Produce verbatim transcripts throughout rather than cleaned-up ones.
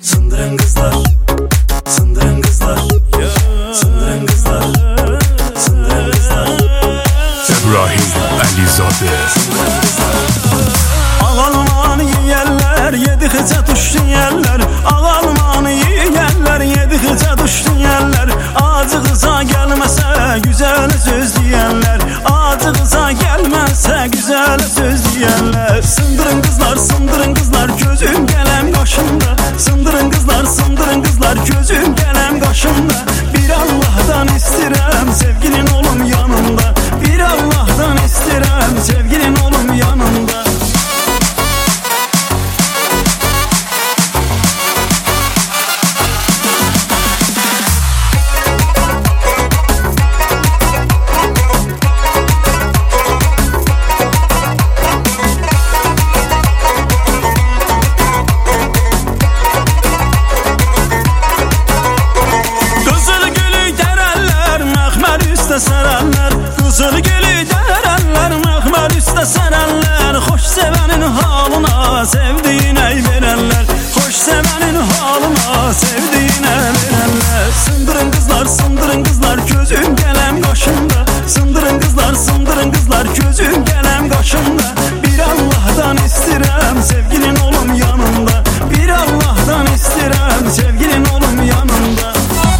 Sındırın kızlar, sındırın kızlar, sındırın kızlar, sındırın kızlar. İbrahim Əlizade. Ağalmanı yiyerler, yedikçe tuştu yerler. Ağalmanı yiyerler, yedikçe tuştu yerler. Acı kıza gelmese güzel söz diyenler. Acı kıza gelmese güzel söz diyenler. Sındırın kızlar, sındırın kızlar, gözüm gelem kaşımda. Sındırın kızlar, sındırın kızlar, gözüm gelem kaşımda. Bir Allah'tan istirem, sevgilin olum yanımda. Bir Allah'tan istirem, sevgilin olum yanımda. Saranlar, kızıl gülü derenler, mehmer üstte saranlar. Hoş sevenin halına, sevdiğine verenler. Hoş sevenin halına, sevdiğine verenler. Sındırın kızlar, sındırın kızlar, gözüm gelem kaşımda. Sındırın kızlar, sındırın kızlar, gözüm gelem kaşımda. Bir Allah'tan istirem, sevgilin olum yanımda. Bir Allah'tan istirem, sevgilin olum yanımda.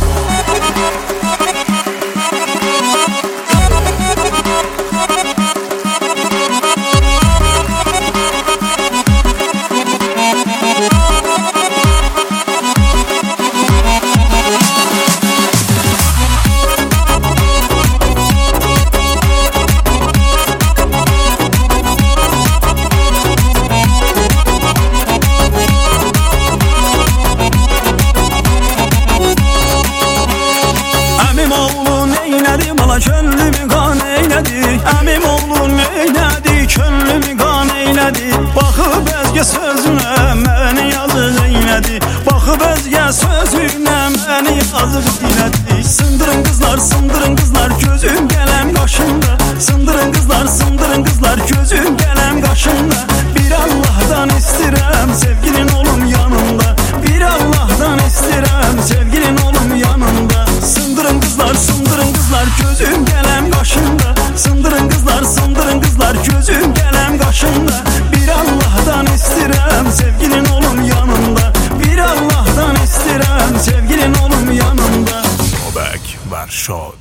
Könlümü kan eyledi, əmim oğlum eyledi, könlümü kan eyledi. Baxıb özgə sözünə məni yazıq eyledi, baxıb özgə sözünə məni yazıq dilədi. Sındırın kızlar, sındırın kızlar, gözüm gələm qaşımda. Sındırın kızlar, sındırın kızlar, gözüm gələm qaşımda. Bir Allah'tan istirəm, sevgilin olum yanımda. Bir Allah'tan istirəm, sevgilin olum yanımda. Sındırın kızlar, sındırın kızlar, gözüm gelem kaşımda. Sındırın kızlar, sındırın kızlar, gözüm gelem kaşımda. Bir Allah'tan istirem, sevgilin olum yanımda. Bir Allah'tan istirem, sevgilin olum yanımda. Bobek Varşov.